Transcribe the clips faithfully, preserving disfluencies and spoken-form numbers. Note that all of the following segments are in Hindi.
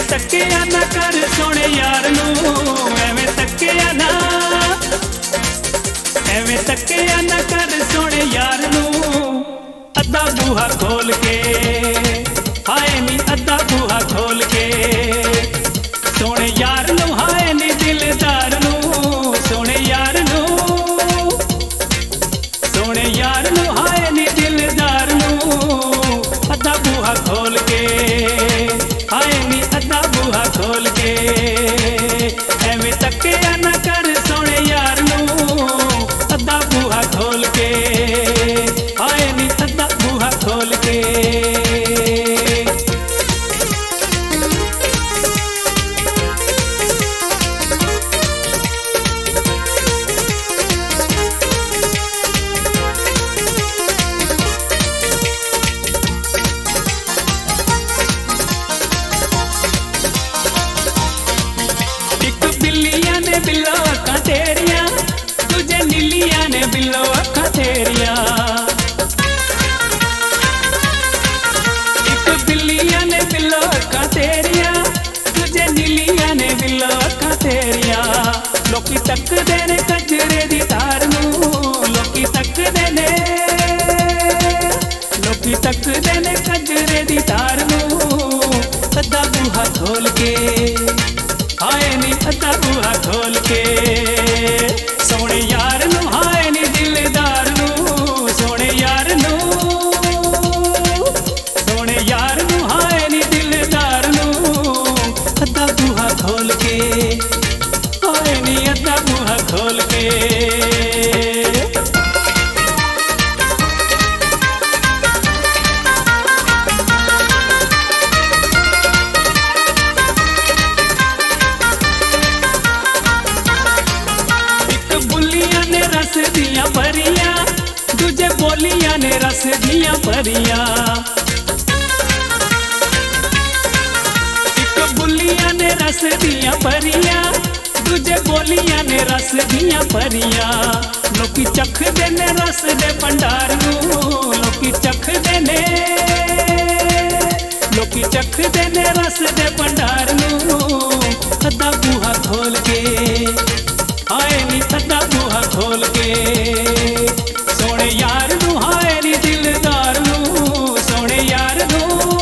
तकिया ना कर सोने यार नू, एवें तकिया ना एवें तकिया ना कर सोने यार नू। अद्धा बूहा खोल के हाय नी, अद्धा बूहा खोल के सोने यार नू, हाय नी दिलदार नू, सोने यार नू, सोने यार नू, हाय नी दिलदार नू। अद्धा बूहा खोल के हाय नी, अद्धा बूहा खोल के एवें तकिया ना कर सोने यार नू। अद्धा बूहा खोल के हाय नी, अद्धा बूहा खोल के। बिल्लो अखा तेरिया तुझे नीलिया ने, बिल्लो अखा तेरिया एक बिल्लिया ने, बिल्लो अखा तेरिया तुझे नीलिया ने, बिल्लो अखा तेरिया। लोकी तक देने कजरे दी तार नू, लोकी तक देने लोकी तक देने कजरे दी तार नू। अद्धा बूहा खोल के हाय नी, अद्धा बूहा खोल के सोने यार नू, हाय नी दिलदार नू, सोने यार नू, सोने यार नू, हाय नी दिलदार नू। अद्धा बूहा खोल के हाय नी, अद्धा बूहा खोल के। रस दिया परिया दूजे बोलिया ने, रस दिया परिया एक बुलिया ने, रस दिया परिया दूजे बोलिया ने, रस दिया परिया। लोकी चख देने रस दे भंडार नू, लोकी चख देने लोकी चख देने रस दे भंडार नू। अद्धा बूहा खोल के हाय नी, अद्धा बूहा खोल के सोने यार नू, हाय नी दिलदार नू, सोने यार नू,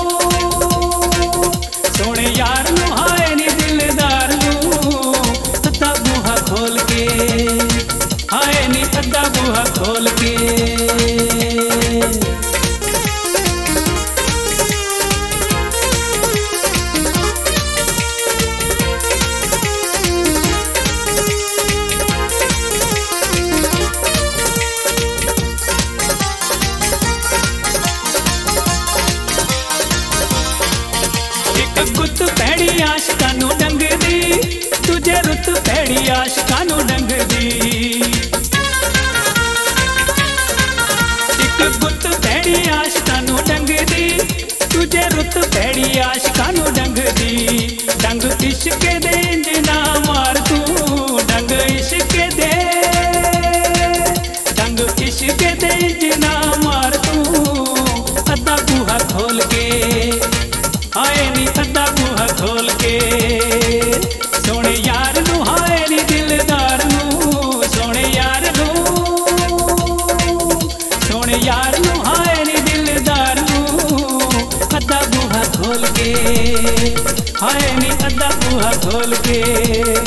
सोने यार नू, हाय नी दिलदार नू। अद्धा बूहा खोल के हाय नी, अद्धा बूहा खोल के। गुत पैड़ी आशका नू डंग दी, तुझे रुत पैड़ी आशका नू डंग दी। एक गुत पैड़ी आशका नू डंग दी, तुझे रुत पैड़ी आशका नू डंग दी। डंग इश्क दे इंजना मार तू, डंग इश्क दे डंग इश्क दे इंजना मार तू। अद्धा बूहा खोल के हाय नी, अद्धा बूहा खोल के सोने यार नू, हाय नी दिलदार नू, सोने यार नू, सोने यार नू, हाय नी दिलदार नू। अद्धा बूहा खोल के हाय नी, अद्धा बूहा खोल के।